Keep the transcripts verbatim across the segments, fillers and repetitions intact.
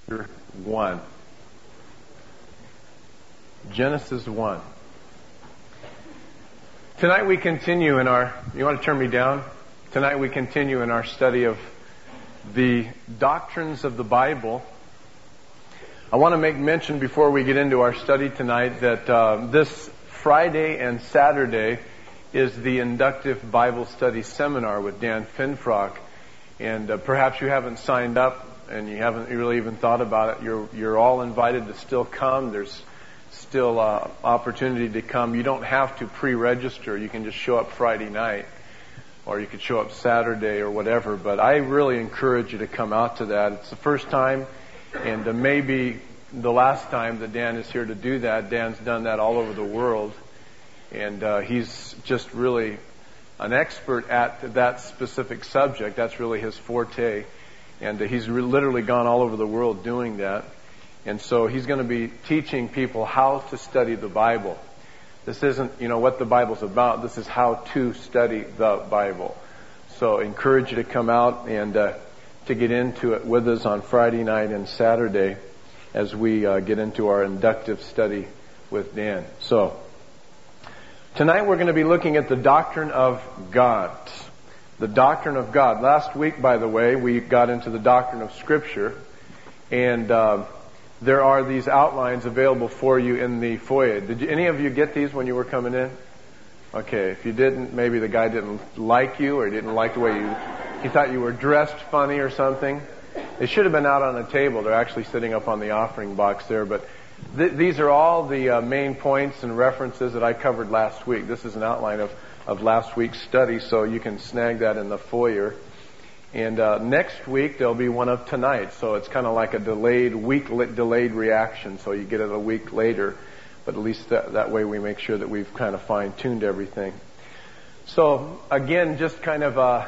one. Genesis one. Tonight we continue in our, you want to turn me down? Tonight we continue in our study of the doctrines of the Bible. I want to make mention before we get into our study tonight that uh, this Friday and Saturday is the inductive Bible study seminar with Dan Finfrock. And uh, perhaps you haven't signed up and you haven't really even thought about it. You're, you're all invited to still come. There's still uh, opportunity to come. You don't have to pre-register. You can just show up Friday night, or you could show up Saturday or whatever. But I really encourage you to come out to that. It's the first time, and uh, maybe the last time that Dan is here to do that. Dan's done that all over the world, and uh, he's just really an expert at that specific subject. That's really his forte, and uh, he's re- literally gone all over the world doing that. And so he's going to be teaching people how to study the Bible. This isn't, you know, what the Bible's about. This is how to study the Bible. So I encourage you to come out and uh, to get into it with us on Friday night and Saturday as we uh, get into our inductive study with Dan. So tonight we're going to be looking at the doctrine of God. The doctrine of God. Last week, by the way, we got into the doctrine of Scripture, and uh, there are these outlines available for you in the foyer. Did you, any of you get these when you were coming in? Okay, if you didn't, maybe the guy didn't like you, or he didn't like the way you, he thought you were dressed funny or something. They should have been out on a table. They're actually sitting up on the offering box there. But th- these are all the uh, main points and references that I covered last week. This is an outline of, of last week's study, so you can snag that in the foyer. And uh, next week there'll be one of tonight, so it's kind of like a delayed week delayed reaction. So you get it a week later, but at least that, that way we make sure that we've kind of fine tuned everything. So again, just kind of uh,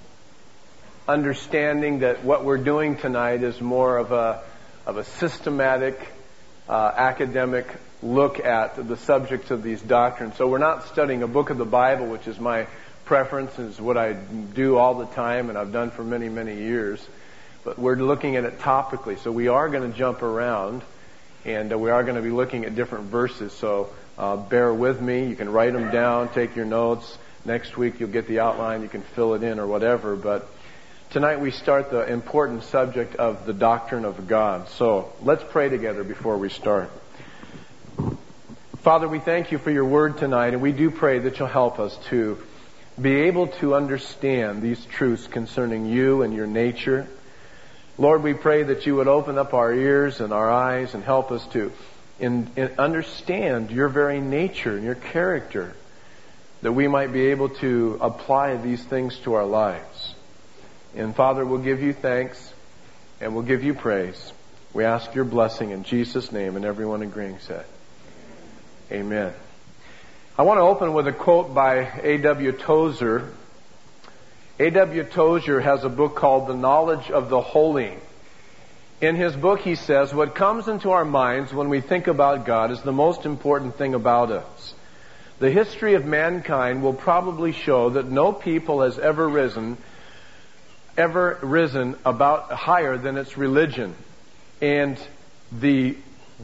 understanding that what we're doing tonight is more of a of a systematic uh, academic look at the subjects of these doctrines. So we're not studying a book of the Bible, which is my preference, is what I do all the time and I've done for many, many years. But we're looking at it topically. So we are going to jump around, and uh, we are going to be looking at different verses. So uh, bear with me. You can write them down, take your notes. Next week you'll get the outline. You can fill it in or whatever. But tonight we start the important subject of the doctrine of God. So let's pray together before we start. Father, we thank you for your word tonight, and we do pray that you'll help us to be able to understand these truths concerning you and your nature. Lord, we pray that you would open up our ears and our eyes and help us to in, in understand your very nature and your character, that we might be able to apply these things to our lives. And Father, we'll give you thanks and we'll give you praise. We ask your blessing in Jesus' name, and everyone agreeing said, amen. I want to open with a quote by A W Tozer. A W Tozer has a book called The Knowledge of the Holy. In his book he says, what comes into our minds when we think about God is the most important thing about us. The history of mankind will probably show that no people has ever risen, ever risen about higher than its religion. And the,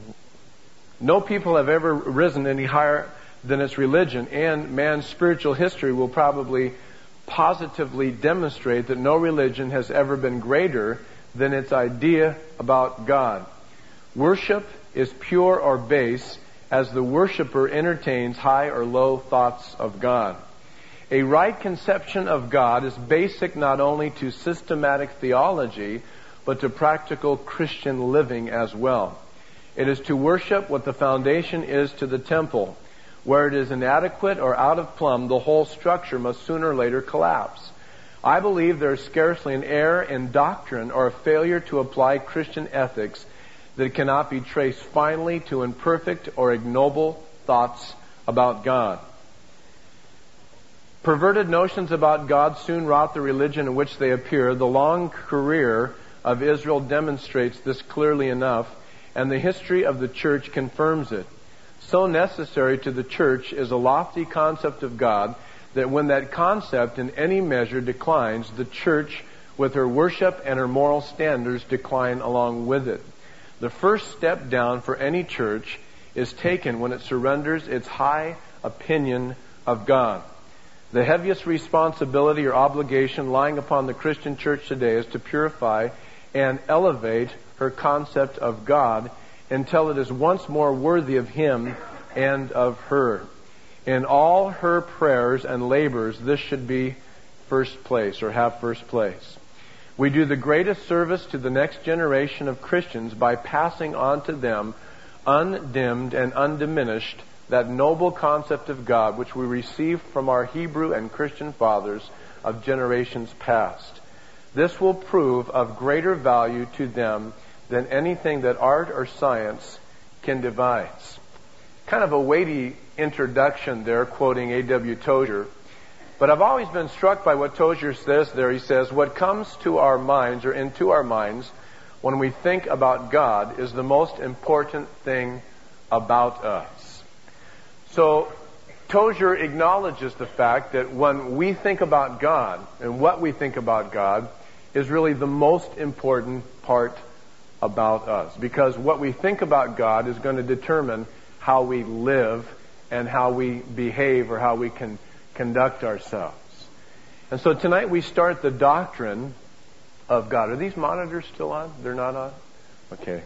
no people have ever risen any higher than its religion, and man's spiritual history will probably positively demonstrate that no religion has ever been greater than its idea about God. Worship is pure or base as the worshiper entertains high or low thoughts of God. A right conception of God is basic not only to systematic theology, but to practical Christian living as well. It is to worship what the foundation is to the temple. Where it is inadequate or out of plumb, the whole structure must sooner or later collapse. I believe there is scarcely an error in doctrine or a failure to apply Christian ethics that cannot be traced finally to imperfect or ignoble thoughts about God. Perverted notions about God soon rot the religion in which they appear. The long career of Israel demonstrates this clearly enough, and the history of the church confirms it. So necessary to the church is a lofty concept of God that when that concept in any measure declines, the church with her worship and her moral standards decline along with it. The first step down for any church is taken when it surrenders its high opinion of God. The heaviest responsibility or obligation lying upon the Christian church today is to purify and elevate her concept of God until it is once more worthy of Him and of her. In all her prayers and labors, this should be first place, or have first place. We do the greatest service to the next generation of Christians by passing on to them, undimmed and undiminished, that noble concept of God which we received from our Hebrew and Christian fathers of generations past. This will prove of greater value to them than anything that art or science can devise. Kind of a weighty introduction there, quoting A W Tozer. But I've always been struck by what Tozer says there. He says, what comes to our minds or into our minds when we think about God is the most important thing about us. So Tozer acknowledges the fact that when we think about God and what we think about God is really the most important part about us. Because what we think about God is going to determine how we live and how we behave or how we can conduct ourselves. And so tonight we start the doctrine of God. Are these monitors still on? They're not on? Okay.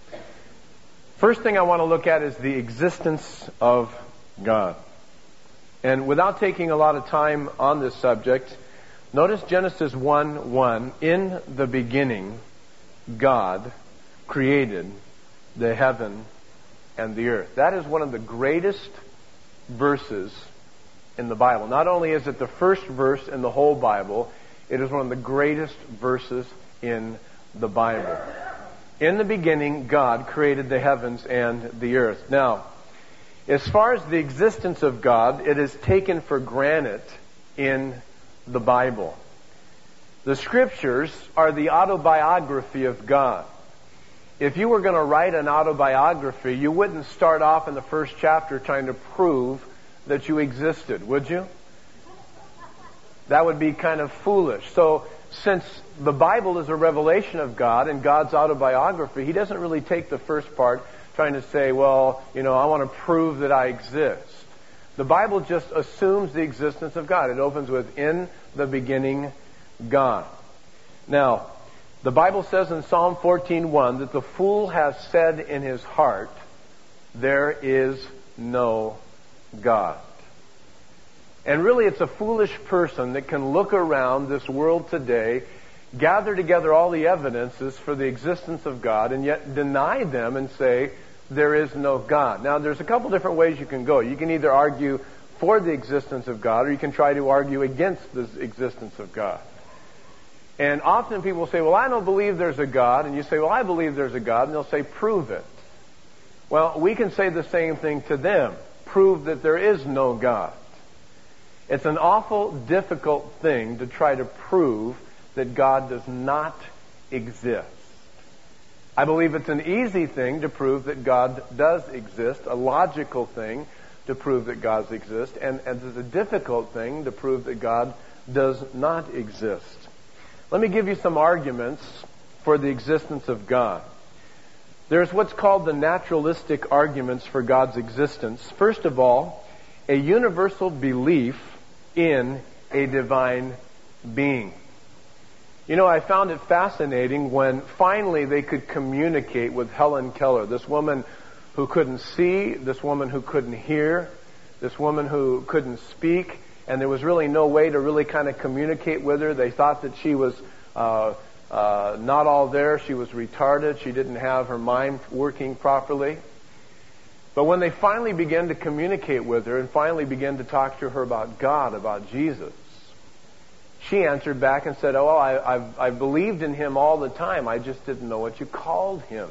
First thing I want to look at is the existence of God. And without taking a lot of time on this subject, notice Genesis one one. In the beginning, God created the heaven and the earth. That is one of the greatest verses in the Bible. Not only is it the first verse in the whole Bible, it is one of the greatest verses in the Bible. In the beginning, God created the heavens and the earth. Now, as far as the existence of God, it is taken for granted in the Bible. The Scriptures are the autobiography of God. If you were going to write an autobiography, you wouldn't start off in the first chapter trying to prove that you existed, would you? That would be kind of foolish. So, since the Bible is a revelation of God and God's autobiography, He doesn't really take the first part trying to say, well, you know, I want to prove that I exist. The Bible just assumes the existence of God. It opens with, in the beginning, God. Now, the Bible says in Psalm fourteen one that the fool has said in his heart, there is no God. And really it's a foolish person that can look around this world today, gather together all the evidences for the existence of God, and yet deny them and say, there is no God. Now there's a couple different ways you can go. You can either argue for the existence of God, or you can try to argue against the existence of God. And often people say, well, I don't believe there's a God. And you say, well, I believe there's a God. And they'll say, prove it. Well, we can say the same thing to them. Prove that there is no God. It's an awful difficult thing to try to prove that God does not exist. I believe it's an easy thing to prove that God does exist, a logical thing to prove that God exists, and, and it's a difficult thing to prove that God does not exist. Let me give you some arguments for the existence of God. There's what's called the naturalistic arguments for God's existence. First of all, a universal belief in a divine being. You know, I found it fascinating when finally they could communicate with Helen Keller, this woman who couldn't see, this woman who couldn't hear, this woman who couldn't speak, and there was really no way to really kind of communicate with her. They thought that she was uh, uh, not all there. She was retarded. She didn't have her mind working properly. But when they finally began to communicate with her and finally began to talk to her about God, about Jesus, she answered back and said, oh, well, I, I've, I've believed in Him all the time. I just didn't know what you called Him.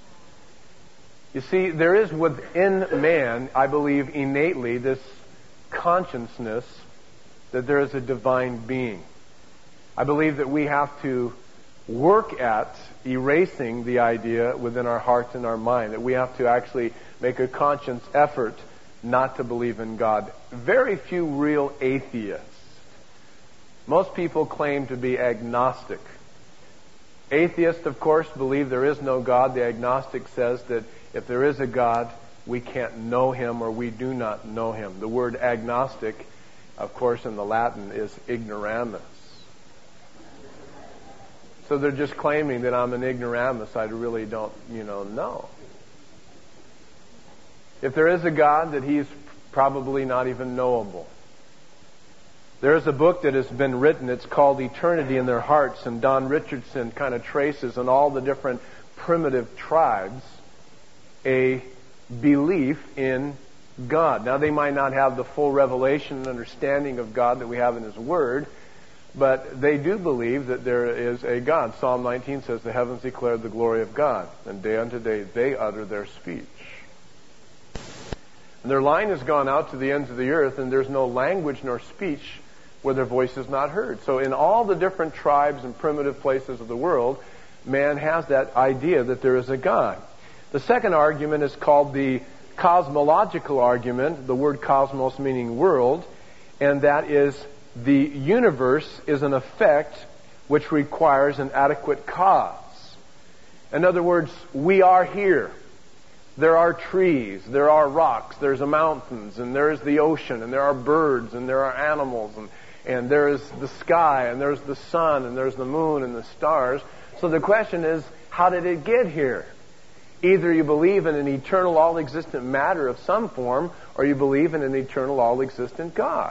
You see, there is within man, I believe innately, this consciousness that there is a divine being. I believe that we have to work at erasing the idea within our hearts and our mind, that we have to actually make a conscious effort not to believe in God. Very few real atheists. Most people claim to be agnostic. Atheists, of course, believe there is no God. The agnostic says that if there is a God, we can't know him, or we do not know him. The word agnostic, of course, in the Latin is ignoramus. So they're just claiming that I'm an ignoramus. I really don't, you know, know. If there is a God, that he's probably not even knowable. There is a book that has been written. It's called Eternity in Their Hearts, and Don Richardson kind of traces in all the different primitive tribes a belief in God. Now, they might not have the full revelation and understanding of God that we have in His Word, but they do believe that there is a God. Psalm nineteen says, "The heavens declare the glory of God, and day unto day they utter their speech." And their line has gone out to the ends of the earth, and there's no language nor speech where their voice is not heard. So in all the different tribes and primitive places of the world, man has that idea that there is a God. The second argument is called the cosmological argument, the word cosmos meaning world, and that is the universe is an effect which requires an adequate cause. In other words, we are here. There are trees, there are rocks, there's mountains, and there's the ocean, and there are birds, and there are animals, and, and there is the sky, and there's the sun, and there's the moon, and the stars. So the question is, how did it get here? Either you believe in an eternal, all-existent matter of some form, or you believe in an eternal, all-existent God.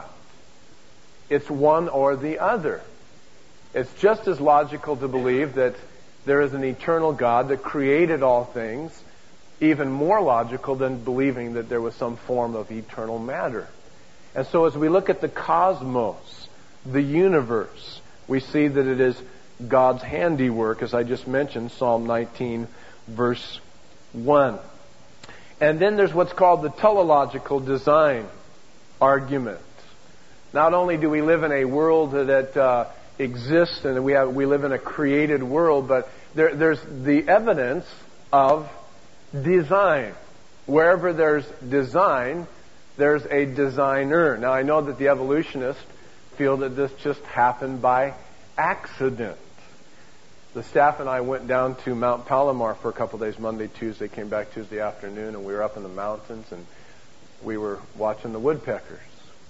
It's one or the other. It's just as logical to believe that there is an eternal God that created all things, even more logical than believing that there was some form of eternal matter. And so as we look at the cosmos, the universe, we see that it is God's handiwork, as I just mentioned, Psalm nineteen, verse one. And then there's what's called the teleological design argument. Not only do we live in a world that uh, exists, and we have we live in a created world, but there, there's the evidence of design. Wherever there's design, there's a designer. Now, I know that the evolutionists feel that this just happened by accident. The staff and I went down to Mount Palomar for a couple of days, Monday, Tuesday, came back Tuesday afternoon, and we were up in the mountains, and we were watching the woodpeckers.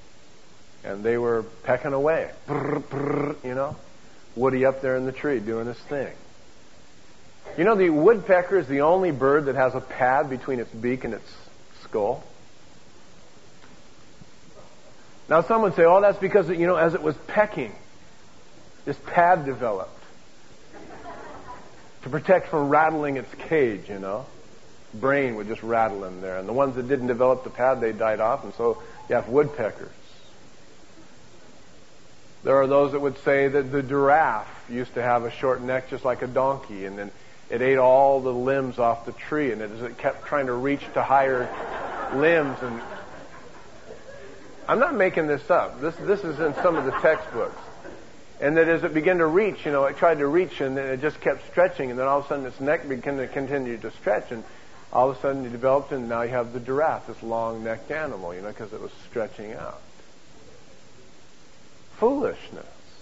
And they were pecking away. Brr, brr, you know, Woody up there in the tree doing his thing. You know, the woodpecker is the only bird that has a pad between its beak and its skull. Now, some would say, oh, that's because, you know, as it was pecking, this pad developed to protect from rattling its cage, you know. Brain would just rattle in there. And the ones that didn't develop the pad, they died off, and so you have woodpeckers. There are those that would say that the giraffe used to have a short neck just like a donkey, and then it ate all the limbs off the tree, and as it kept trying to reach to higher limbs. And I'm not making this up. This this is in some of the textbooks. And that as it began to reach, you know, it tried to reach, and then it just kept stretching, and then all of a sudden its neck began to continue to stretch, and all of a sudden it developed, and now you have the giraffe, this long-necked animal, you know, because it was stretching out. Foolishness.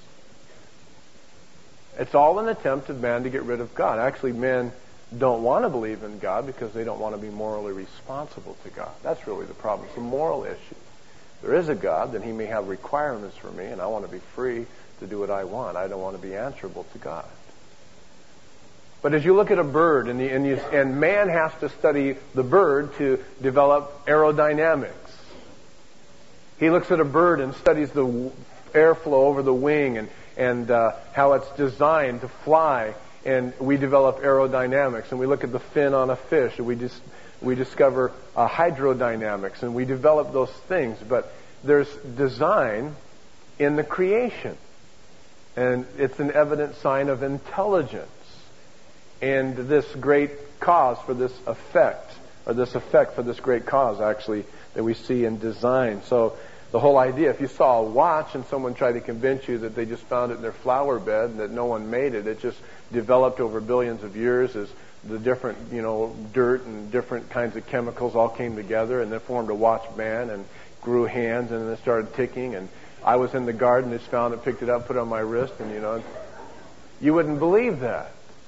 It's all an attempt of man to get rid of God. Actually, men don't want to believe in God because they don't want to be morally responsible to God. That's really the problem. It's a moral issue. There is a God, then He may have requirements for me, and I want to be free to do what I want. I don't want to be answerable to God. But as you look at a bird, and, the, and, you, and man has to study the bird to develop aerodynamics. He looks at a bird and studies the airflow over the wing and, and uh, how it's designed to fly, and we develop aerodynamics. And we look at the fin on a fish, and we just we discover uh, hydrodynamics, and we develop those things. But there's design in the creation, and it's an evident sign of intelligence. And this great cause for this effect, or this effect for this great cause, actually, that we see in design. So the whole idea, if you saw a watch and someone tried to convince you that they just found it in their flower bed and that no one made it, it just developed over billions of years as the different, you know, dirt and different kinds of chemicals all came together and then formed a watch band and grew hands, and then it started ticking. And I was in the garden, just found it, picked it up, put it on my wrist, and, you know, you wouldn't believe that.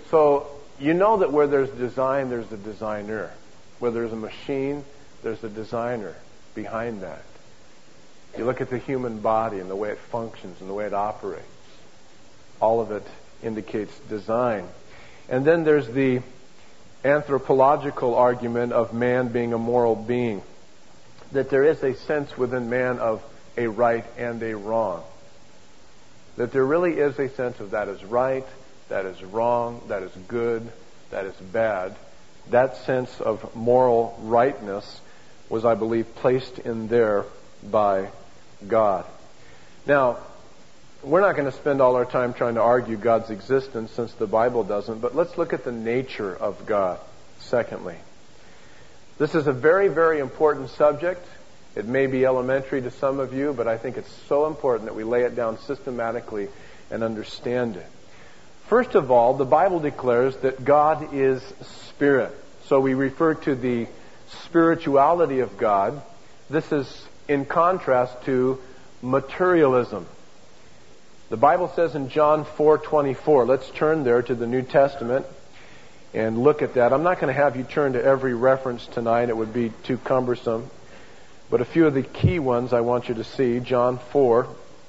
So you know that where there's design, there's a designer. Where there's a machine, there's a designer behind that. You look at the human body and the way it functions and the way it operates. All of it indicates design. And then there's the anthropological argument of man being a moral being. That there is a sense within man of a right and a wrong. That there really is a sense of that is right, that is wrong, that is good, that is bad. That sense of moral rightness was, I believe, placed in there by God. Now, we're not going to spend all our time trying to argue God's existence since the Bible doesn't, but let's look at the nature of God, secondly. This is a very, very important subject. It may be elementary to some of you, but I think it's so important that we lay it down systematically and understand it. First of all, the Bible declares that God is spirit. So we refer to the spirituality of God. This is in contrast to materialism. The Bible says in John four twenty-four, let's turn there to the New Testament and look at that. I'm not going to have you turn to every reference tonight. It would be too cumbersome. But a few of the key ones I want you to see. John four,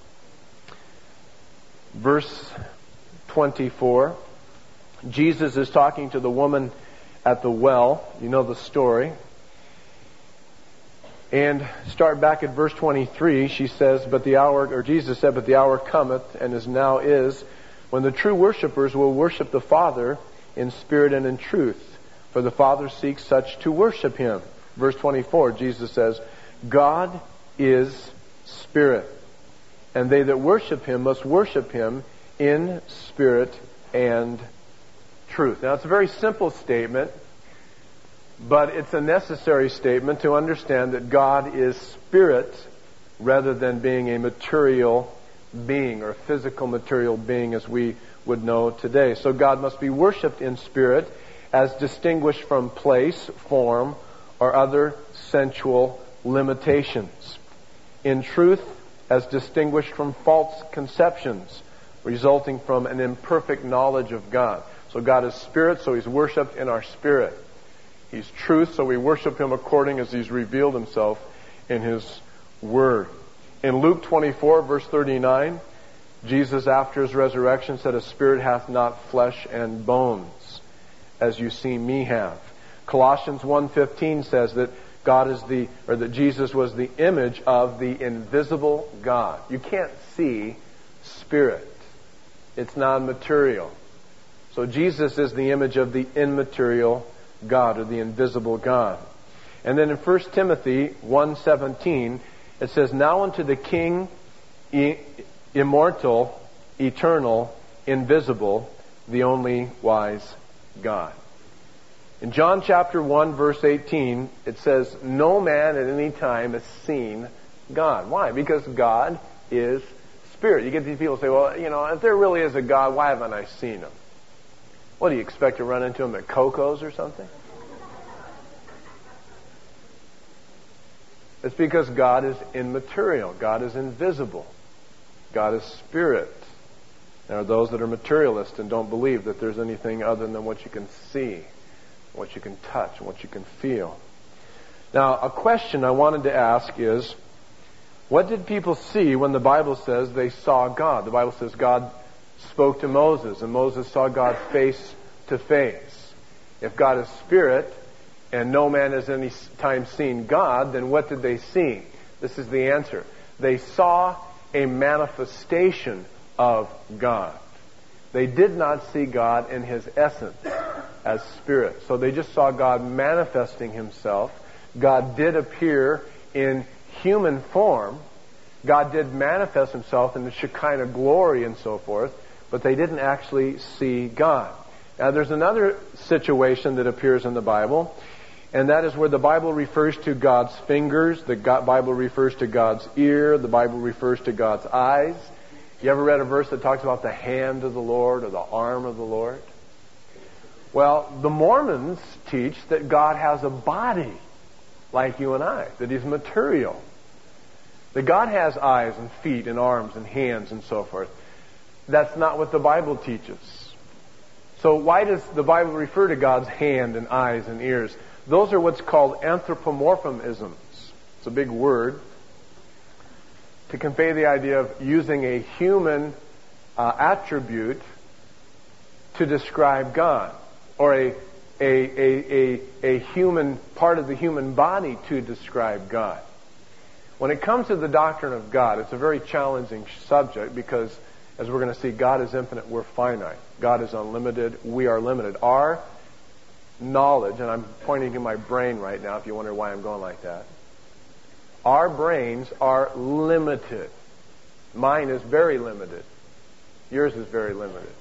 verse twenty-four. Jesus is talking to the woman at the well. You know the story. And start back at verse twenty-three. She says, but the hour, or Jesus said, but the hour cometh, and is now is, when the true worshipers will worship the Father in spirit and in truth. For the Father seeks such to worship Him. Verse twenty-four, Jesus says, God is spirit, and they that worship Him must worship Him in spirit and truth. Now, it's a very simple statement, but it's a necessary statement to understand that God is spirit rather than being a material being or a physical material being as we would know today. So God must be worshipped in spirit as distinguished from place, form, or other sensual limitations. In truth, as distinguished from false conceptions resulting from an imperfect knowledge of God. So God is spirit, so He's worshipped in our spirit. He's truth, so we worship Him according as He's revealed Himself in His Word. In Luke twenty-four, verse thirty-nine, Jesus, after His resurrection, said, a spirit hath not flesh and bones, as you see me have. Colossians one fifteen says that God is the, or that Jesus was the image of the invisible God. You can't see spirit. It's non-material. So Jesus is the image of the immaterial God, or the invisible God. And then in First Timothy one seventeen, it says, now unto the King, e- immortal, eternal, invisible, the only wise God. In John chapter one, verse eighteen, it says, no man at any time has seen God. Why? Because God is spirit. You get these people say, well, you know, if there really is a God, why haven't I seen Him? What, do you expect to run into Him at Coco's or something? It's because God is immaterial. God is invisible. God is spirit. There are those that are materialists and don't believe that there's anything other than what you can see, what you can touch, and what you can feel. Now, a question I wanted to ask is, what did people see when the Bible says they saw God? The Bible says God spoke to Moses, and Moses saw God face to face. If God is spirit, and no man has any time seen God, then what did they see? This is the answer. They saw a manifestation of God. They did not see God in His essence as spirit. So they just saw God manifesting Himself. God did appear in human form. God did manifest Himself in the Shekinah glory and so forth, but they didn't actually see God. Now there's another situation that appears in the Bible, and that is where the Bible refers to God's fingers, the Bible refers to God's ear, the Bible refers to God's eyes. You ever read a verse that talks about the hand of the Lord or the arm of the Lord? Well, the Mormons teach that God has a body like you and I, that He's material. That God has eyes and feet and arms and hands and so forth. That's not what the Bible teaches. So why does the Bible refer to God's hand and eyes and ears? Those are what's called anthropomorphisms. It's a big word to convey the idea of using a human uh, attribute to describe God, or a, a, a, a, a human part of the human body to describe God. When it comes to the doctrine of God, it's a very challenging subject because, as we're going to see, God is infinite, we're finite. God is unlimited, we are limited. Our knowledge, and I'm pointing to my brain right now if you wonder why I'm going like that. Our brains are limited. Mine is very limited. Yours is very limited.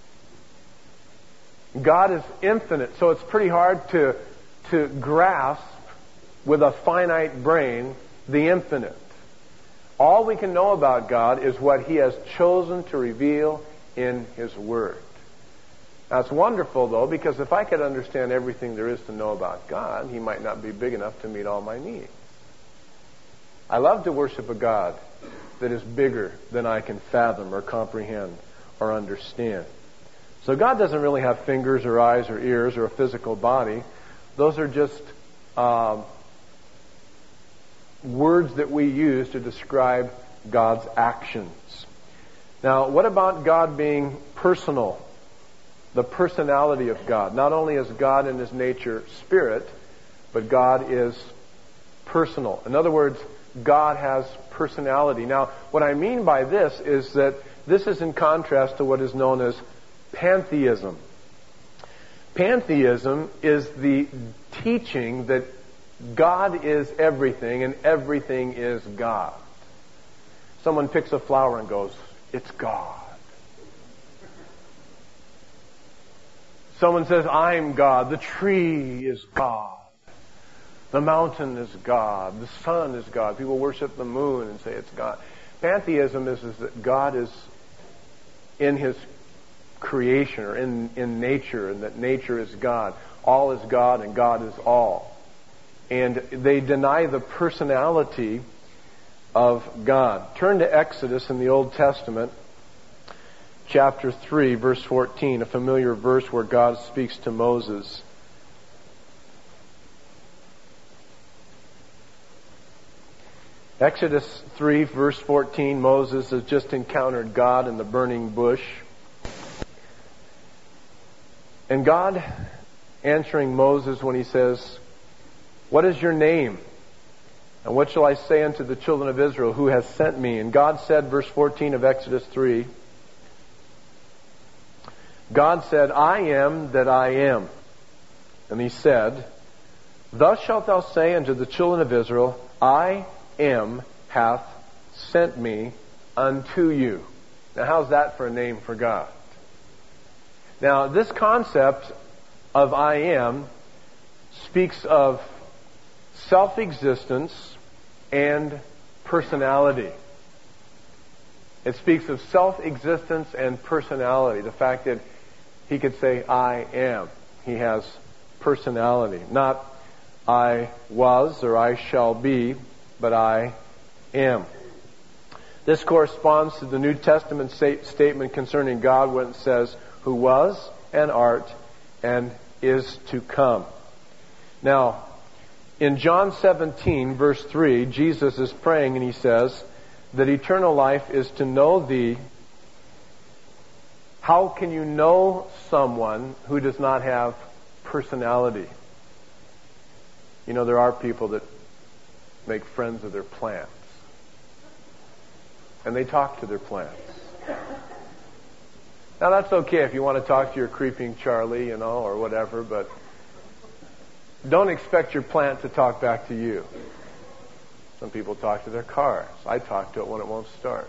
God is infinite, so it's pretty hard to, to grasp with a finite brain the infinite. All we can know about God is what He has chosen to reveal in His Word. Now, it's wonderful, though, because if I could understand everything there is to know about God, He might not be big enough to meet all my needs. I love to worship a God that is bigger than I can fathom or comprehend or understand. So God doesn't really have fingers or eyes or ears or a physical body. Those are just um, words that we use to describe God's actions. Now, what about God being personal? The personality of God. Not only is God in His nature spirit, but God is personal. In other words, God has personality. Now, what I mean by this is that this is in contrast to what is known as pantheism. Pantheism is the teaching that God is everything and everything is God. Someone picks a flower and goes, "It's God." Someone says, "I'm God." The tree is God. The mountain is God. The sun is God. People worship the moon and say it's God. Pantheism is, is that God is in His creation or in, in nature, and that nature is God. All is God and God is all. And they deny the personality of God. Turn to Exodus in the Old Testament, chapter three, verse fourteen, a familiar verse where God speaks to Moses. Exodus three, verse fourteen, Moses has just encountered God in the burning bush. And God answering Moses when he says, "What is your name? And what shall I say unto the children of Israel, who has sent me?" And God said, verse fourteen of Exodus three, God said, "I am that I am." And He said, "Thus shalt thou say unto the children of Israel, I am hath sent me unto you." Now, how's that for a name for God? Now, this concept of I am speaks of self-existence and personality. It speaks of self-existence and personality. The fact that He could say, "I am." He has personality. Not "I was" or "I shall be," but "I am." This corresponds to the New Testament statement concerning God when it says, "Who was and art and is to come." Now, in John seventeen, verse three, Jesus is praying and He says that eternal life is to know Thee. How can you know someone who does not have personality? You know, there are people that make friends of their plants. And they talk to their plants. Now, that's okay if you want to talk to your creeping Charlie, you know, or whatever, but don't expect your plant to talk back to you. Some people talk to their cars. I talk to it when it won't start.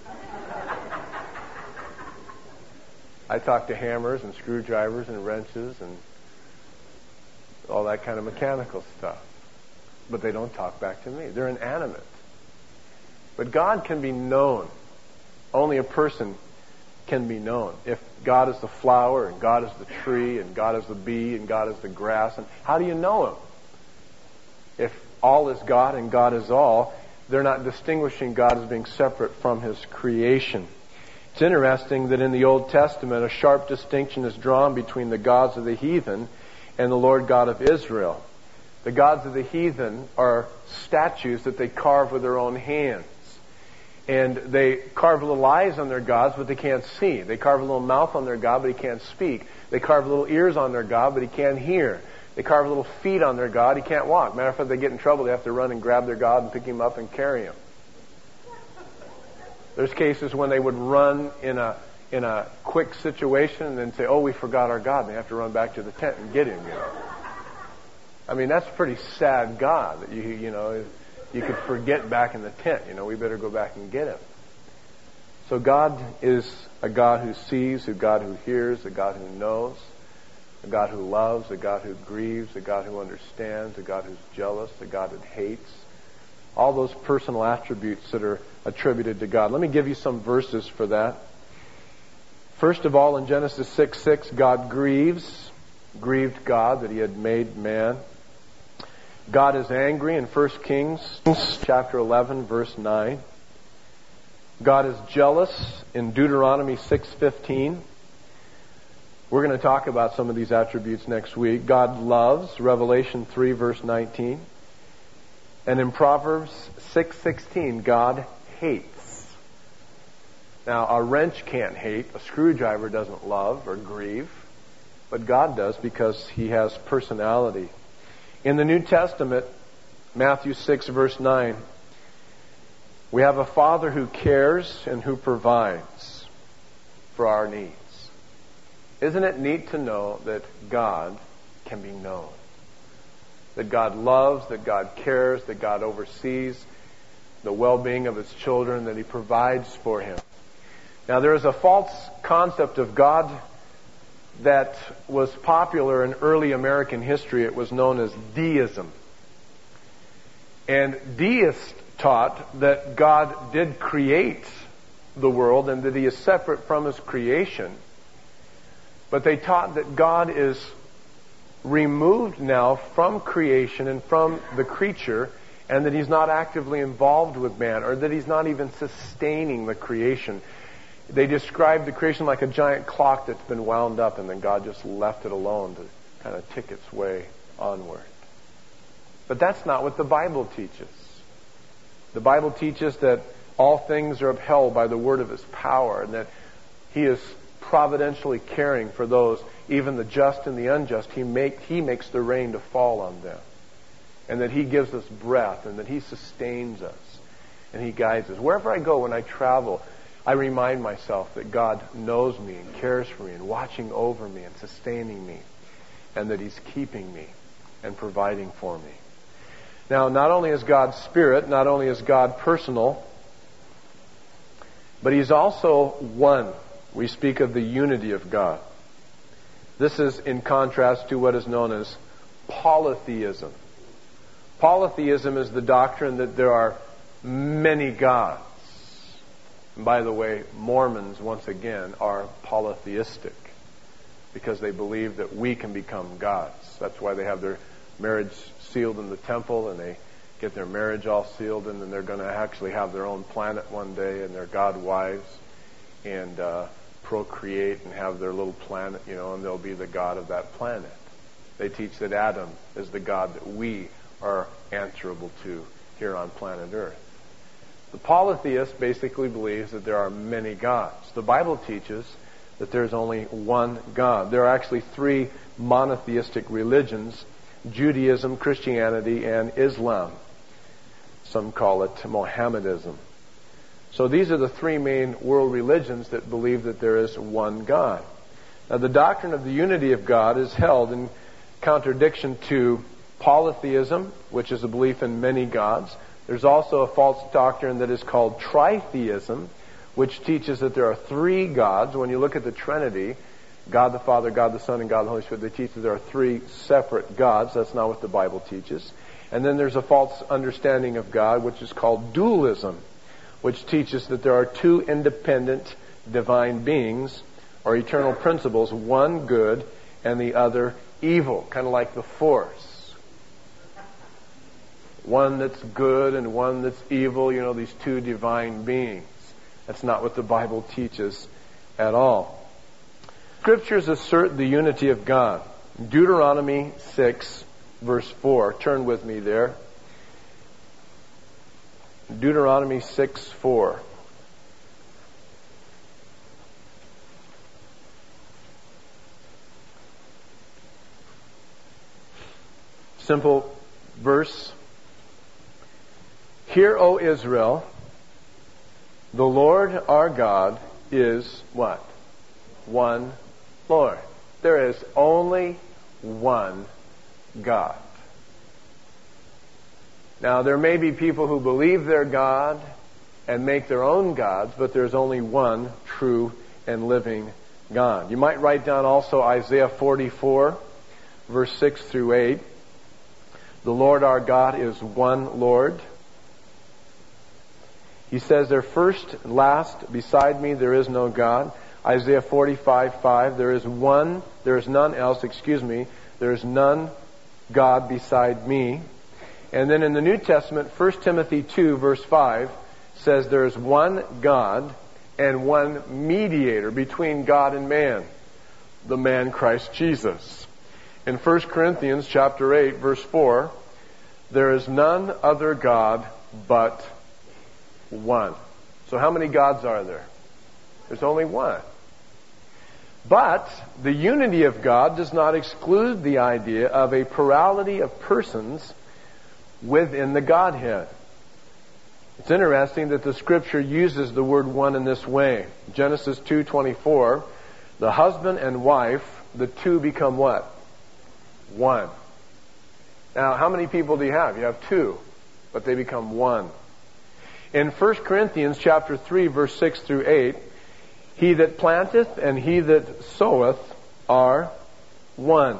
I talk to hammers and screwdrivers and wrenches and all that kind of mechanical stuff. But they don't talk back to me. They're inanimate. But God can be known. Only a person can be known. If God is the flower and God is the tree and God is the bee and God is the grass, and how do you know Him? If all is God and God is all, they're not distinguishing God as being separate from His creation. It's interesting that in the Old Testament, a sharp distinction is drawn between the gods of the heathen and the Lord God of Israel. The gods of the heathen are statues that they carve with their own hands. And they carve little eyes on their gods, but they can't see. They carve a little mouth on their God, but he can't speak. They carve little ears on their God, but he can't hear. They carve little feet on their God, he can't walk. Matter of fact, they get in trouble, they have to run and grab their God and pick him up and carry him. There's cases when they would run in a in a quick situation and then say, oh, we forgot our God. And they have to run back to the tent and get him, you know. I mean, that's a pretty sad God that you, you know, you could forget back in the tent. You know, we better go back and get him. So God is a God who sees, a God who hears, a God who knows, a God who loves, a God who grieves, a God who understands, a God who's jealous, a God who hates. All those personal attributes that are attributed to God. Let me give you some verses for that. First of all, in Genesis six six, God grieves, grieved God that he had made man. God is angry in First Kings chapter eleven, verse nine. God is jealous in Deuteronomy six fifteen. We're going to talk about some of these attributes next week. God loves, Revelation three, verse nineteen. And in Proverbs six sixteen, God hates. Now, a wrench can't hate. A screwdriver doesn't love or grieve. But God does because he has personality. In the New Testament, Matthew six, verse nine, we have a Father who cares and who provides for our needs. Isn't it neat to know that God can be known? That God loves, that God cares, that God oversees the well-being of his children, that he provides for him. Now, there is a false concept of God that was popular in early American history. It was known as deism. And deists taught that God did create the world and that he is separate from his creation. But they taught that God is removed now from creation and from the creature, and that he's not actively involved with man, or that he's not even sustaining the creation. They described the creation like a giant clock that's been wound up and then God just left it alone to kind of tick its way onward. But that's not what the Bible teaches. The Bible teaches that all things are upheld by the word of his power, and that he is providentially caring for those, even the just and the unjust. He make he makes the rain to fall on them. And that he gives us breath, and that he sustains us, and he guides us. Wherever I go, when I travel, I remind myself that God knows me and cares for me and watching over me and sustaining me, and that he's keeping me and providing for me. Now, not only is God spirit, not only is God personal, but he's also one. We speak of the unity of God. This is in contrast to what is known as polytheism. Polytheism is the doctrine that there are many gods. And by the way, Mormons, once again, are polytheistic because they believe that we can become gods. That's why they have their marriage sealed in the temple, and they get their marriage all sealed, and then they're going to actually have their own planet one day, and they're God wives, and uh, procreate and have their little planet, you know, and they'll be the God of that planet. They teach that Adam is the God that we are answerable to here on planet Earth. The polytheist basically believes that there are many gods. The Bible teaches that there's only one God. There are actually three monotheistic religions: Judaism, Christianity, and Islam. Some call it Mohammedanism. So these are the three main world religions that believe that there is one God. Now, the doctrine of the unity of God is held in contradiction to polytheism, which is a belief in many gods. There's also a false doctrine that is called tritheism, which teaches that there are three gods. When you look at the Trinity, God the Father, God the Son, and God the Holy Spirit, they teach that there are three separate gods. That's not what the Bible teaches. And then there's a false understanding of God, which is called dualism, which teaches that there are two independent divine beings, or eternal principles, one good and the other evil, kind of like the Force. One that's good and one that's evil, you know, these two divine beings. That's not what the Bible teaches at all. Scriptures assert the unity of God. Deuteronomy six, verse four. Turn with me there. Deuteronomy six, four. Simple verse. Hear, O Israel, the Lord our God is what? One Lord. There is only one God. Now, there may be people who believe they're God and make their own gods, but there's only one true and living God. You might write down also Isaiah forty-four, verse six through eight. The Lord our God is one Lord. He says there, first and last, beside me there is no God. Isaiah forty-five, five, there is one, there is none else, excuse me, there is none God beside me. And then in the New Testament, First Timothy two, verse five, says there is one God and one mediator between God and man, the man Christ Jesus. In First Corinthians chapter eight, verse four, there is none other God but one. So how many gods are there? There's only one. But the unity of God does not exclude the idea of a plurality of persons within the Godhead. It's interesting that the Scripture uses the word one in this way. Genesis two twenty-four, the husband and wife, the two become what? One. Now, how many people do you have? You have two, but they become one. In First Corinthians chapter three, verse six through eight, he that planteth and he that soweth are one.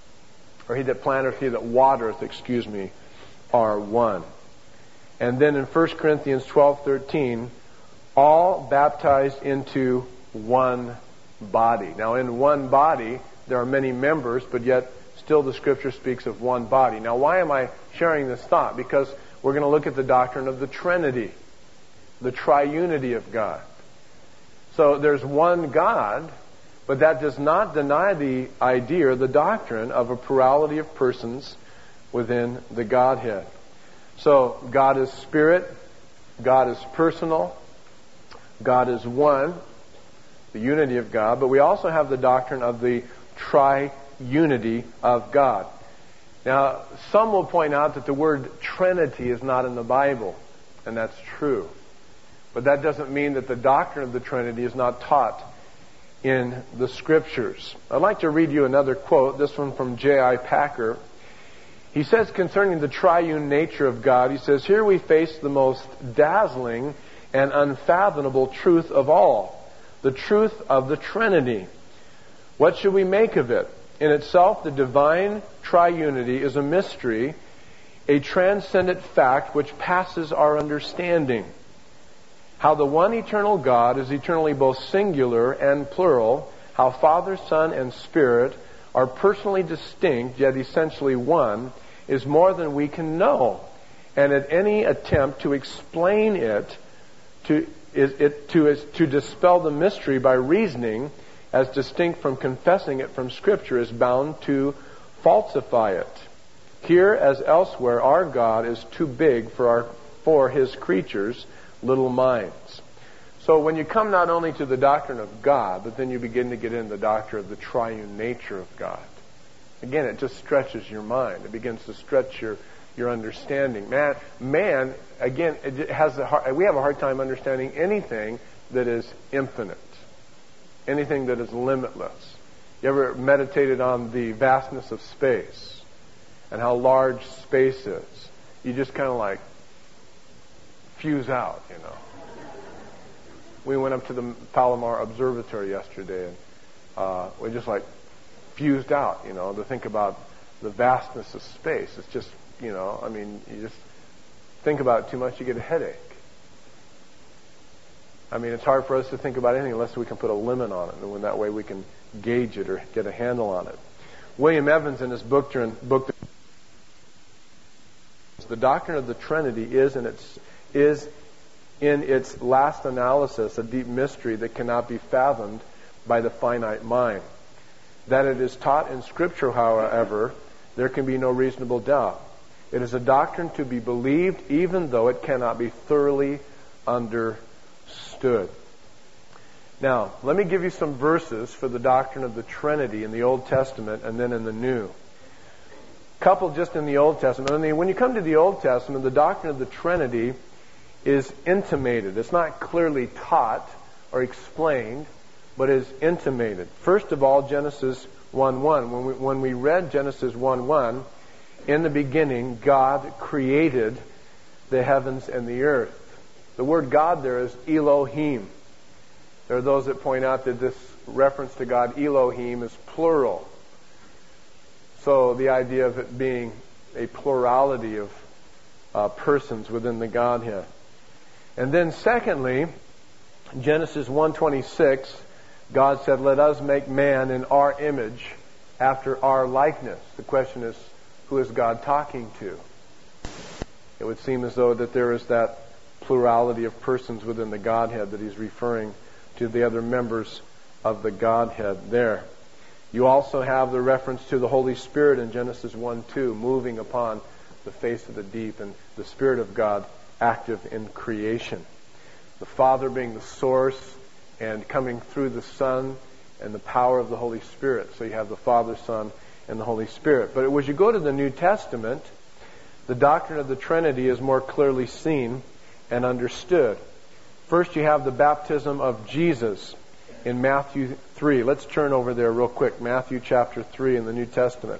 Or he that planteth, he that watereth, excuse me, are one. And then in First Corinthians twelve thirteen, all baptized into one body. Now in one body, there are many members, but yet still the Scripture speaks of one body. Now why am I sharing this thought? Because we're going to look at the doctrine of the Trinity, the triunity of God. So there's one God, but that does not deny the idea or the doctrine of a plurality of persons within the Godhead. So God is spirit, God is personal, God is one, the unity of God, but we also have the doctrine of the triunity of God. Now, some will point out that the word Trinity is not in the Bible, and that's true. But that doesn't mean that the doctrine of the Trinity is not taught in the Scriptures. I'd like to read you another quote, this one from J I Packer. He says concerning the triune nature of God, he says, here we face the most dazzling and unfathomable truth of all, the truth of the Trinity. What should we make of it? In itself, the divine triunity is a mystery, a transcendent fact which passes our understanding. How the one eternal God is eternally both singular and plural, how Father, Son, and Spirit are personally distinct, yet essentially one, is more than we can know. And at any attempt to explain it, to, is, it, to, is, to dispel the mystery by reasoning, as distinct from confessing it from Scripture, is bound to falsify it. Here, as elsewhere, our God is too big for our for His creatures' little minds. So when you come not only to the doctrine of God, but then you begin to get into the doctrine of the triune nature of God. Again, it just stretches your mind. It begins to stretch your, your understanding. Man, man, again, it has a hard, we have a hard time understanding anything that is infinite, anything that is limitless. You ever meditated on the vastness of space and how large space is? You just kind of like fuse out, you know. We went up to the Palomar Observatory yesterday, and uh, we just like fused out, you know, to think about the vastness of space. It's just, you know, I mean, you just think about it too much, you get a headache. I mean, it's hard for us to think about anything unless we can put a limit on it, and in that way we can gauge it or get a handle on it. William Evans, in his book, book The Doctrine of the Trinity is, and it's is in its last analysis a deep mystery that cannot be fathomed by the finite mind. That it is taught in Scripture, however, there can be no reasonable doubt. It is a doctrine to be believed even though it cannot be thoroughly understood. Now, let me give you some verses for the doctrine of the Trinity in the Old Testament and then in the New. Couple just in the Old Testament. I mean, when you come to the Old Testament, the doctrine of the Trinity is intimated. It's not clearly taught or explained, but is intimated. First of all, Genesis one one. When we, when we read Genesis one one, in the beginning, God created the heavens and the earth. The word God there is Elohim. There are those that point out that this reference to God, Elohim, is plural. So the idea of it being a plurality of uh, persons within the Godhead. And then secondly, Genesis one twenty-six, God said, "Let us make man in our image, after our likeness." The question is, who is God talking to? It would seem as though that there is that plurality of persons within the Godhead that he's referring to the other members of the Godhead there. You also have the reference to the Holy Spirit in Genesis one two, moving upon the face of the deep, and the Spirit of God active in creation. The Father being the source and coming through the Son and the power of the Holy Spirit. So you have the Father, Son, and the Holy Spirit. But as you go to the New Testament, the doctrine of the Trinity is more clearly seen and understood. First, you have the baptism of Jesus in Matthew three. Let's turn over there real quick. Matthew chapter three in the New Testament.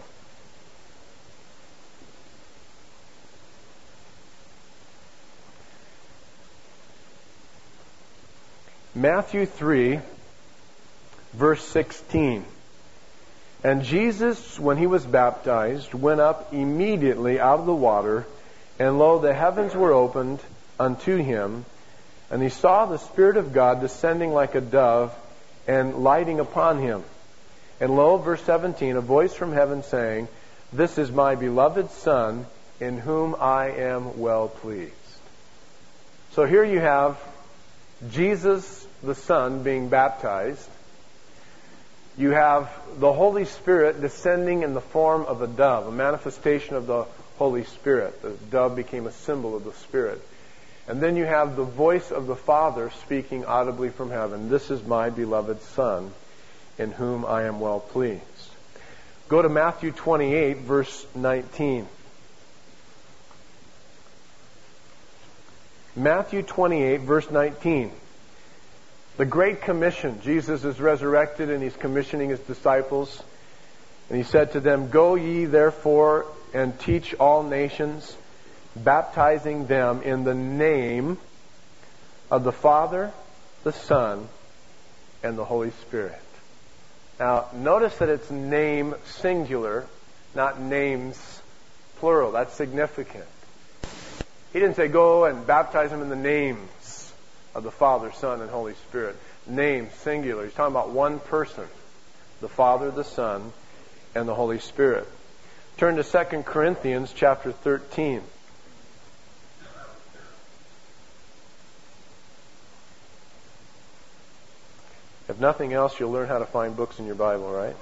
Matthew three, verse sixteen. "And Jesus, when he was baptized, went up immediately out of the water, and lo, the heavens were opened unto him, and he saw the Spirit of God descending like a dove and lighting upon him. And lo," verse seventeen, "a voice from heaven saying, This is my beloved Son, in whom I am well pleased." So here you have Jesus the Son being baptized. You have the Holy Spirit descending in the form of a dove, a manifestation of the Holy Spirit. The dove became a symbol of the Spirit. And then you have the voice of the Father speaking audibly from heaven, "This is my beloved Son, in whom I am well pleased." Go to Matthew twenty-eight, verse nineteen. Matthew twenty-eight, verse nineteen. The Great Commission. Jesus is resurrected and he's commissioning his disciples. And he said to them, "Go ye therefore and teach all nations, baptizing them in the name of the Father, the Son, and the Holy Spirit." Now, notice that it's name singular, not names plural. That's significant. He didn't say, "Go and baptize them in the names of the Father, Son, and Holy Spirit." Name singular. He's talking about one person, the Father, the Son, and the Holy Spirit. Turn to Second Corinthians chapter thirteen. If nothing else, you'll learn how to find books in your Bible, right?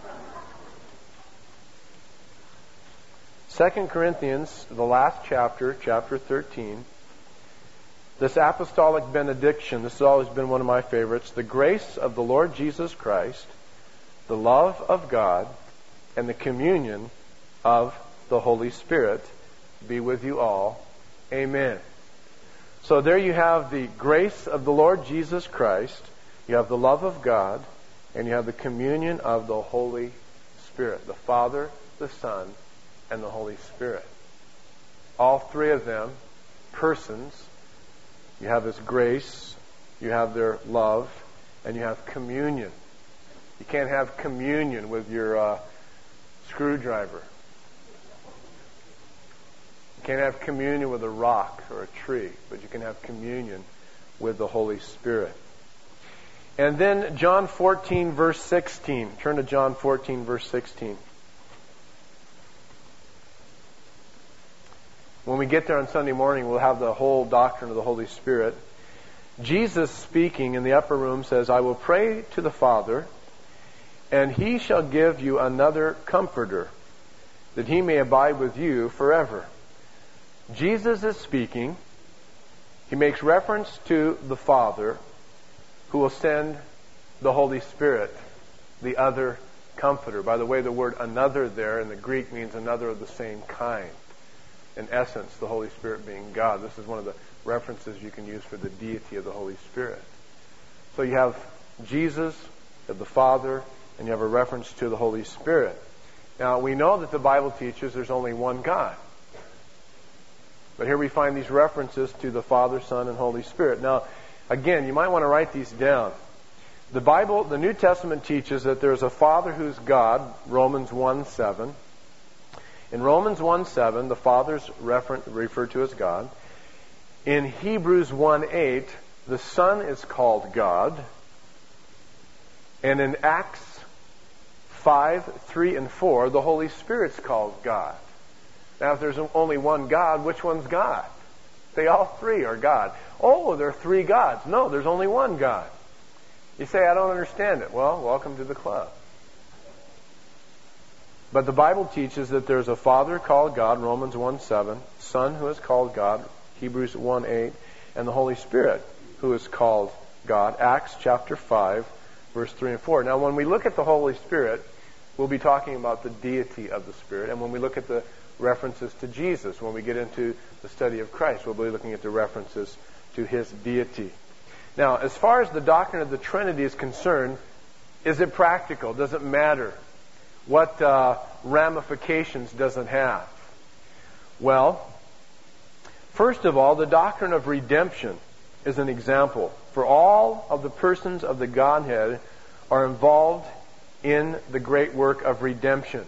Second Corinthians, the last chapter, chapter thirteen. This apostolic benediction, this has always been one of my favorites. "The grace of the Lord Jesus Christ, the love of God, and the communion of the Holy Spirit be with you all. Amen." So there you have the grace of the Lord Jesus Christ, you have the love of God, and you have the communion of the Holy Spirit. The Father, the Son, and the Holy Spirit. All three of them, persons. You have His grace, you have their love, and you have communion. You can't have communion with your uh, screwdriver. You can't have communion with a rock or a tree, but you can have communion with the Holy Spirit. And then John fourteen, verse sixteen. Turn to John fourteen, verse sixteen. When we get there on Sunday morning, we'll have the whole doctrine of the Holy Spirit. Jesus speaking in the upper room says, I will pray to the Father, and He shall give you another Comforter, that He may abide with you forever. Jesus is speaking. He makes reference to the Father, who will send the Holy Spirit, the other Comforter. By the way, the word another there in the Greek means another of the same kind. In essence, the Holy Spirit being God. This is one of the references you can use for the deity of the Holy Spirit. So you have Jesus, you have the Father, and you have a reference to the Holy Spirit. Now, we know that the Bible teaches there's only one God. But here we find these references to the Father, Son, and Holy Spirit. Now, again, you might want to write these down. The Bible, the New Testament teaches that there's a Father who's God, Romans one seven. In Romans one seven, the Father's refer- referred to as God. In Hebrews one eight, the Son is called God. And in Acts five, three, and four, the Holy Spirit's called God. Now, if there's only one God, which one's God? They all three are God. Oh, there are three gods. No, there's only one God. You say, I don't understand it. Well, welcome to the club. But the Bible teaches that there's a Father called God, Romans one seven, Son who is called God, Hebrews one eight, and the Holy Spirit who is called God, Acts chapter five, verse three and four. Now, when we look at the Holy Spirit, we'll be talking about the deity of the Spirit. And when we look at the references to Jesus, when we get into the study of Christ, we'll be looking at the references to His deity. Now, as far as the doctrine of the Trinity is concerned, is it practical? Does it matter? What uh, ramifications does it have? Well, first of all, the doctrine of redemption is an example. For all of the persons of the Godhead are involved in the great work of redemption.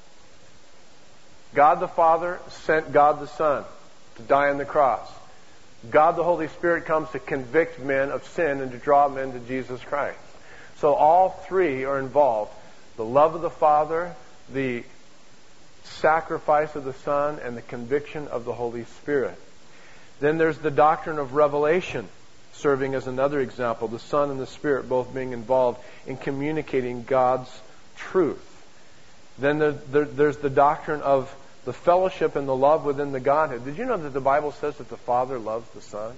God the Father sent God the Son to die on the cross. God the Holy Spirit comes to convict men of sin and to draw men to Jesus Christ. So all three are involved. The love of the Father, the sacrifice of the Son, and the conviction of the Holy Spirit. Then there's the doctrine of revelation, serving as another example. The Son and the Spirit both being involved in communicating God's truth. Then there, there, there's the doctrine of the fellowship and the love within the Godhead. Did you know that the Bible says that the Father loves the Son?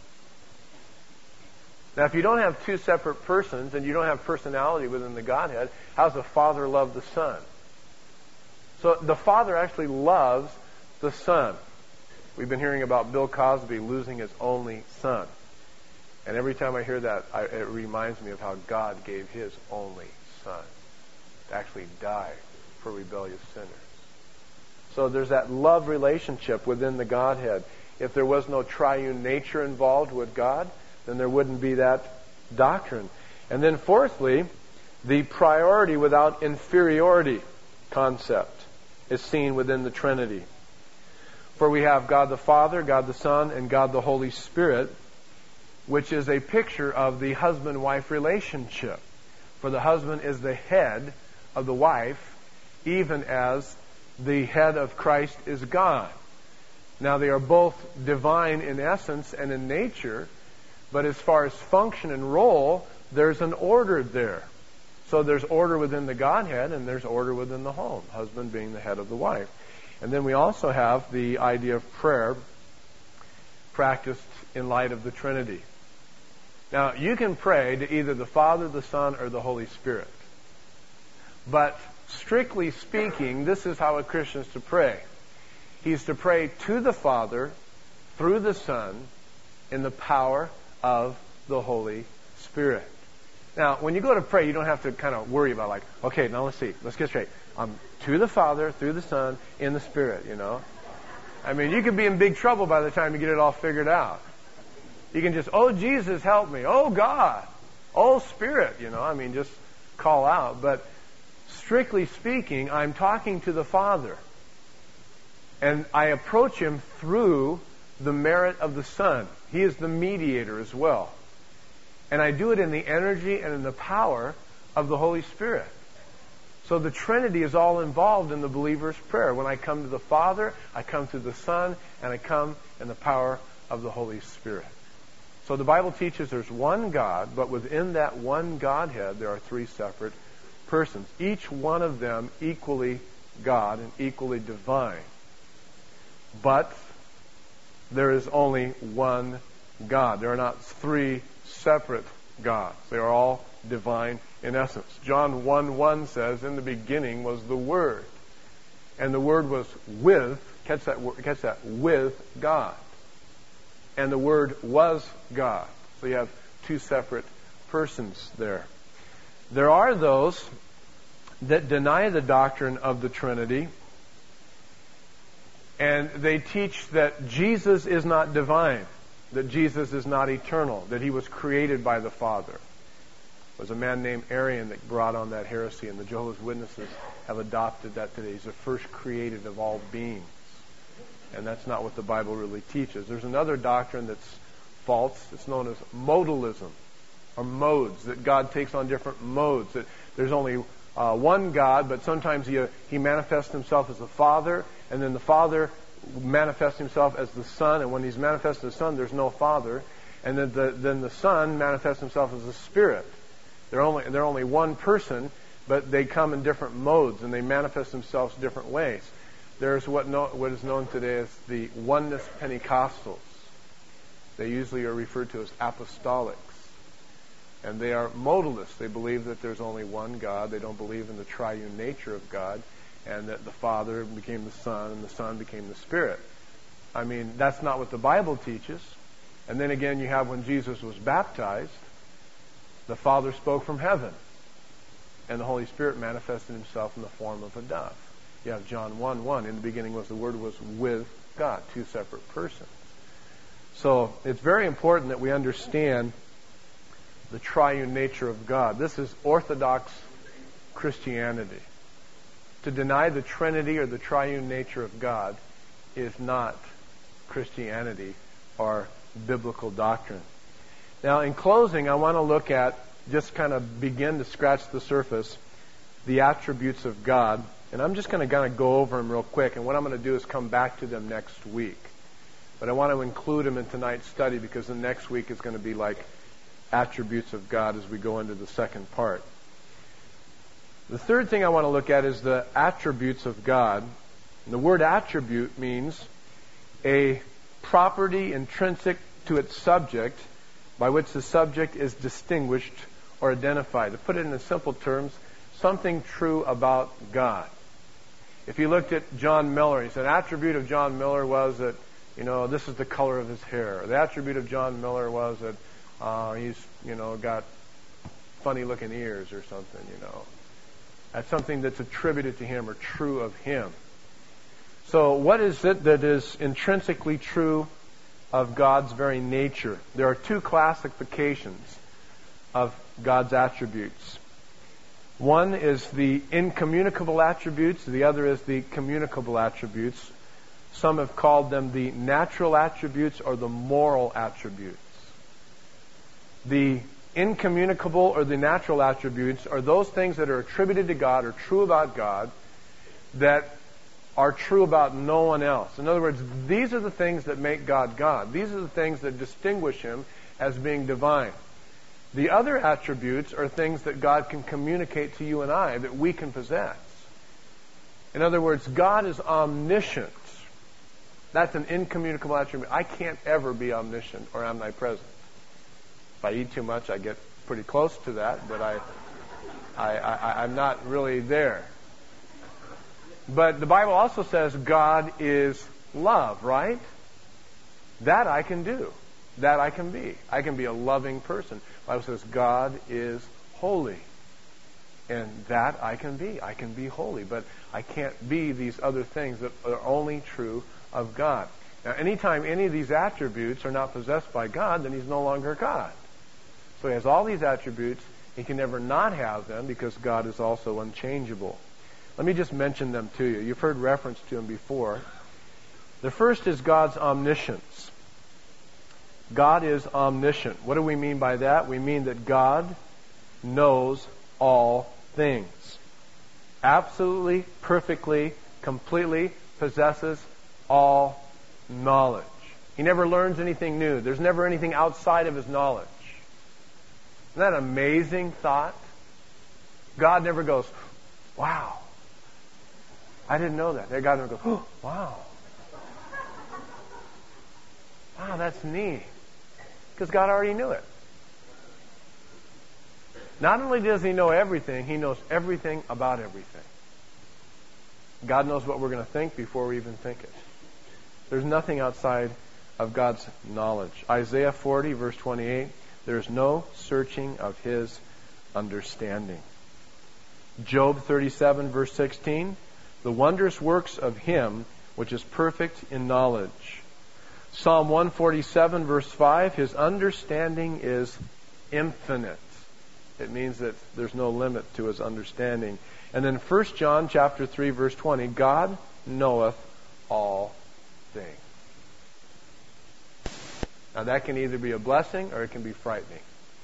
Now, if you don't have two separate persons and you don't have personality within the Godhead, how does the Father love the Son? So the Father actually loves the Son. We've been hearing about Bill Cosby losing his only son. And every time I hear that, I, it reminds me of how God gave His only Son to actually die for rebellious sinners. So there's that love relationship within the Godhead. If there was no triune nature involved with God, then there wouldn't be that doctrine. And then fourthly, the priority without inferiority concept is seen within the Trinity. For we have God the Father, God the Son, and God the Holy Spirit, which is a picture of the husband-wife relationship. For the husband is the head of the wife, even as the head of Christ is God. Now, they are both divine in essence and in nature, but as far as function and role, there's an order there. So there's order within the Godhead and there's order within the home, husband being the head of the wife. And then we also have the idea of prayer practiced in light of the Trinity. Now, you can pray to either the Father, the Son, or the Holy Spirit. But strictly speaking, this is how a Christian is to pray. He's to pray to the Father through the Son in the power of the Holy Spirit. Now, when you go to pray, you don't have to kind of worry about like, okay, now let's see, let's get straight. I'm to the Father, through the Son, in the Spirit, you know. I mean, you could be in big trouble by the time you get it all figured out. You can just, oh, Jesus, help me. Oh, God. Oh, Spirit, you know. I mean, just call out. But strictly speaking, I'm talking to the Father. And I approach Him through the merit of the Son. He is the mediator as well. And I do it in the energy and in the power of the Holy Spirit. So the Trinity is all involved in the believer's prayer. When I come to the Father, I come to the Son, and I come in the power of the Holy Spirit. So the Bible teaches there's one God, but within that one Godhead there are three separate persons, each one of them equally God and equally divine. But there is only one God. There are not three separate gods. They are all divine in essence. John one one says, in the beginning was the Word. And the Word was with, catch that, catch that, with God. And the Word was God. So you have two separate persons there. There are those that deny the doctrine of the Trinity, and they teach that Jesus is not divine, that Jesus is not eternal, that He was created by the Father. There was a man named Arian that brought on that heresy, and the Jehovah's Witnesses have adopted that today. He's the first created of all beings. And that's not what the Bible really teaches. There's another doctrine that's false. It's known as modalism, or modes, that God takes on different modes, that there's only uh, one God, but sometimes he, uh, he manifests Himself as the Father, and then the Father manifests Himself as the Son, and when He's manifested as the Son, there's no Father, and then the, then the Son manifests Himself as the Spirit. They're only, they're only one person, but they come in different modes, and they manifest themselves different ways. There's what, no, what is known today as the Oneness Pentecostals. They usually are referred to as apostolics. And they are modalists. They believe that there's only one God. They don't believe in the triune nature of God, and that the Father became the Son and the Son became the Spirit. I mean, that's not what the Bible teaches. And then again, you have when Jesus was baptized, the Father spoke from heaven, and the Holy Spirit manifested Himself in the form of a dove. You have John one one. In the beginning was the Word, was with God. Two separate persons. So it's very important that we understand the triune nature of God. This is Orthodox Christianity. To deny the Trinity or the triune nature of God is not Christianity or biblical doctrine. Now, in closing, I want to look at, just kind of begin to scratch the surface, the attributes of God. And I'm just going to kind of go over them real quick. And what I'm going to do is come back to them next week. But I want to include them in tonight's study because the next week is going to be like attributes of God as we go into the second part. The third thing I want to look at is the attributes of God. And the word attribute means a property intrinsic to its subject by which the subject is distinguished or identified. To put it in simple terms, something true about God. If you looked at John Miller, he said, an attribute of John Miller was that, you know, this is the color of his hair. The attribute of John Miller was that uh, he's, you know, got funny looking ears or something, you know. That's something that's attributed to him or true of him. So what is it that is intrinsically true of God's very nature? There are two classifications of God's attributes. One is the incommunicable attributes. The other is the communicable attributes. Some have called them the natural attributes or the moral attributes. The incommunicable or the natural attributes are those things that are attributed to God or true about God that are true about no one else. In other words, these are the things that make God God. These are the things that distinguish Him as being divine. The other attributes are things that God can communicate to you and I that we can possess. In other words, God is omniscient. That's an incommunicable attribute. I can't ever be omniscient or omnipresent. If I eat too much, I get pretty close to that, but I, I, I, I'm not really there. But the Bible also says God is love, right? That I can do. That I can be. I can be a loving person. The Bible says God is holy. And that I can be. I can be holy. But I can't be these other things that are only true of God. Now, anytime any of these attributes are not possessed by God, then He's no longer God. So He has all these attributes. He can never not have them because God is also unchangeable. Let me just mention them to you. You've heard reference to them before. The first is God's omniscience. God is omniscient. What do we mean by that? We mean that God knows all things. Absolutely, perfectly, completely possesses all knowledge. He never learns anything new. There's never anything outside of His knowledge. Isn't that an amazing thought? God never goes, wow, I didn't know that. God never goes, oh, wow. Wow, that's neat. Because God already knew it. Not only does He know everything, He knows everything about everything. God knows what we're going to think before we even think it. There's nothing outside of God's knowledge. Isaiah forty, verse twenty-eight, there's no searching of His understanding. Job thirty-seven, verse sixteen, the wondrous works of Him which is perfect in knowledge. Psalm one forty-seven, verse five, His understanding is infinite. It means that there's no limit to His understanding. And then First John chapter three, verse twenty, God knoweth all things. Now that can either be a blessing or it can be frightening.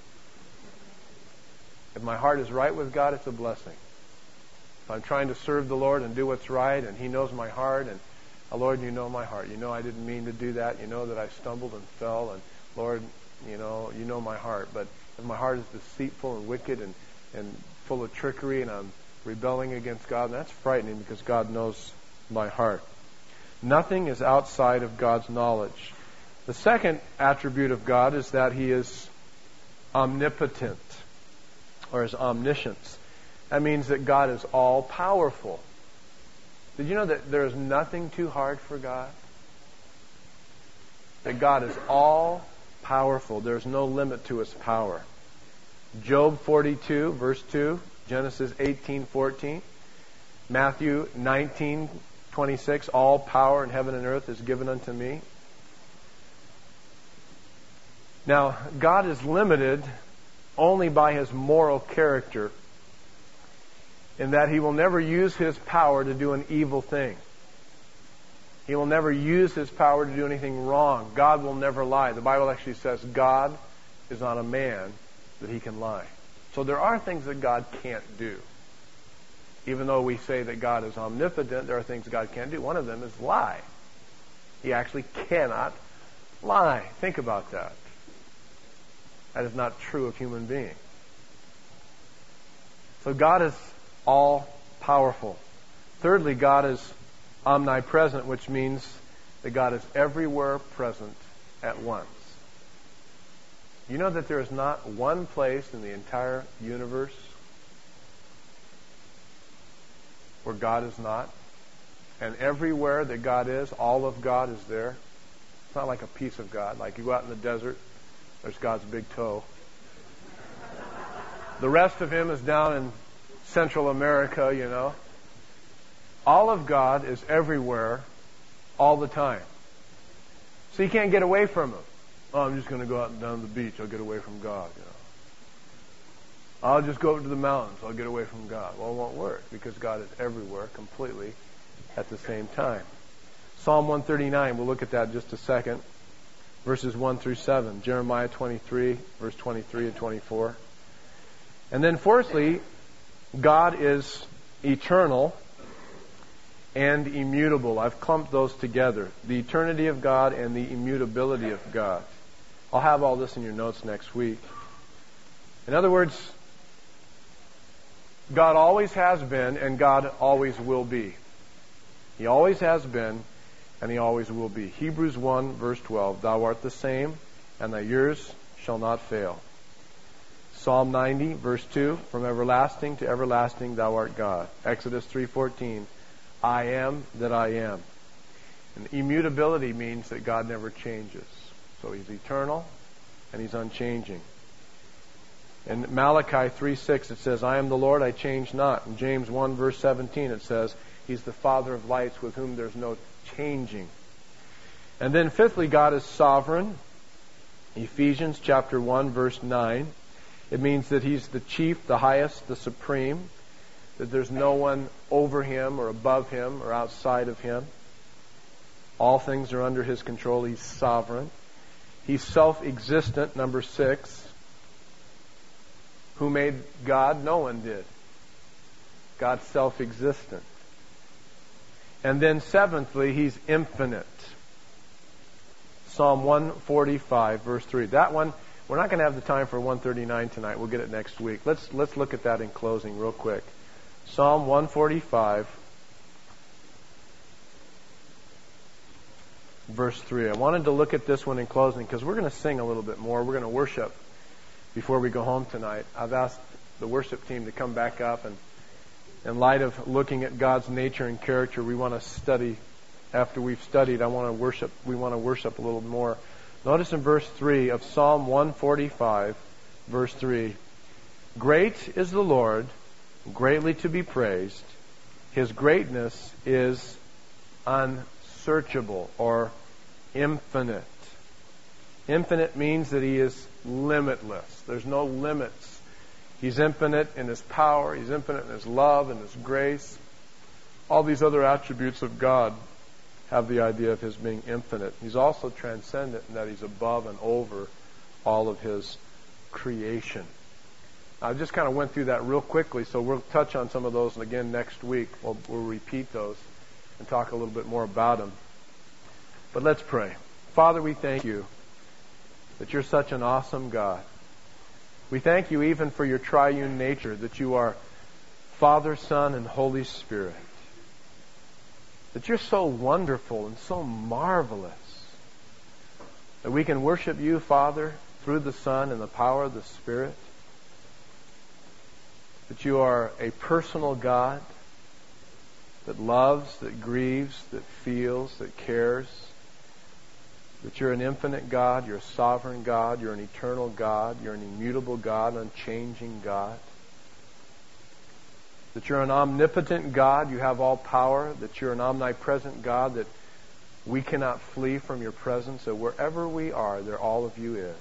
If my heart is right with God, it's a blessing. If I'm trying to serve the Lord and do what's right, and He knows my heart, and oh, Lord, you know my heart. You know I didn't mean to do that. You know that I stumbled and fell, and Lord, you know, you know my heart. But if my heart is deceitful and wicked and, and full of trickery, and I'm rebelling against God, that's frightening because God knows my heart. Nothing is outside of God's knowledge. The second attribute of God is that He is omnipotent, or His omniscience. That means that God is all-powerful. Did you know that there is nothing too hard for God? That God is all-powerful. There's no limit to His power. Job forty-two, verse two, Genesis eighteen fourteen, Matthew nineteen twenty-six, all power in heaven and earth is given unto me. Now, God is limited only by His moral character, in that He will never use His power to do an evil thing. He will never use His power to do anything wrong. God will never lie. The Bible actually says God is not a man that He can lie. So there are things that God can't do. Even though we say that God is omnipotent, there are things God can't do. One of them is lie. He actually cannot lie. Think about that. That is not true of human beings. So God is all-powerful. Thirdly, God is omnipresent, which means that God is everywhere present at once. You know that there is not one place in the entire universe where God is not? And everywhere that God is, all of God is there. It's not like a piece of God. Like you go out in the desert, there's God's big toe. The rest of Him is down in Central America, you know. All of God is everywhere, all the time. So you can't get away from Him. Oh, I'm just going to go out and down to the beach. I'll get away from God, you know. I'll just go to the mountains. I'll get away from God. Well, it won't work because God is everywhere completely at the same time. Psalm one thirty-nine, we'll look at that in just a second. Verses one through seven. Jeremiah twenty-three, verse twenty-three and twenty-four. And then fourthly, God is eternal and immutable. I've clumped those together. The eternity of God and the immutability of God. I'll have all this in your notes next week. In other words, God always has been and God always will be. He always has been and He always will be. Hebrews one, verse twelve. Thou art the same, and thy years shall not fail. Psalm ninety, verse two. From everlasting to everlasting thou art God. Exodus three fourteen. I am that I am. And immutability means that God never changes. So He's eternal and He's unchanging. In Malachi three six it says, I am the Lord, I change not. In James one, verse seventeen it says, He's the Father of lights with whom there's no changing. And then fifthly, God is sovereign. Ephesians chapter one, verse nine. It means that He's the chief, the highest, the supreme. That there's no one over Him or above Him or outside of Him. All things are under His control. He's sovereign. He's self-existent, number six. Who made God? No one did. God's self-existent. And then seventhly, He's infinite. Psalm one forty-five, verse three. That one, we're not going to have the time for one thirty-nine tonight. We'll get it next week. Let's, let's look at that in closing real quick. Psalm one forty-five, verse three. I wanted to look at this one in closing because we're going to sing a little bit more. We're going to worship before we go home tonight. I've asked the worship team to come back up, and in light of looking at God's nature and character, we want to study. After we've studied, I want to worship. We want to worship a little more. Notice in verse three of Psalm one forty-five, verse three, "Great is the Lord, greatly to be praised. His greatness is unsearchable," or infinite. Infinite means that He is limitless. There's no limits. He's infinite in His power. He's infinite in His love and His grace. All these other attributes of God have the idea of His being infinite. He's also transcendent in that He's above and over all of His creation. I just kind of went through that real quickly, so we'll touch on some of those again next week. We'll, we'll repeat those and talk a little bit more about them. But let's pray. Father, we thank You that You're such an awesome God. We thank You even for Your triune nature, that You are Father, Son, and Holy Spirit. That You're so wonderful and so marvelous that we can worship You, Father, through the Son and the power of the Spirit. That You are a personal God that loves, that grieves, that feels, that cares. That You're an infinite God, You're a sovereign God, You're an eternal God, You're an immutable God, unchanging God. That You're an omnipotent God, You have all power. That You're an omnipresent God, that we cannot flee from Your presence. That wherever we are, there all of You is.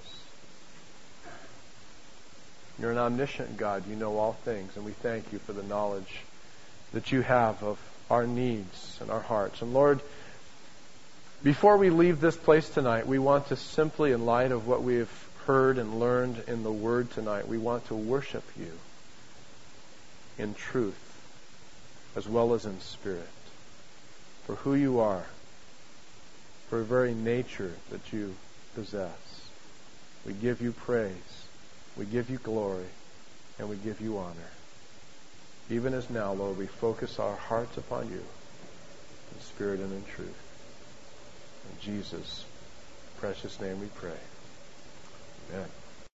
You're an omniscient God, You know all things, and we thank You for the knowledge that You have of our needs and our hearts. And Lord, before we leave this place tonight, we want to simply, in light of what we have heard and learned in the Word tonight, we want to worship You in truth as well as in spirit, for who You are, for the very nature that You possess. We give You praise, we give You glory, and we give You honor. Even as now, Lord, we focus our hearts upon You in spirit and in truth. In Jesus' precious name we pray. Amen.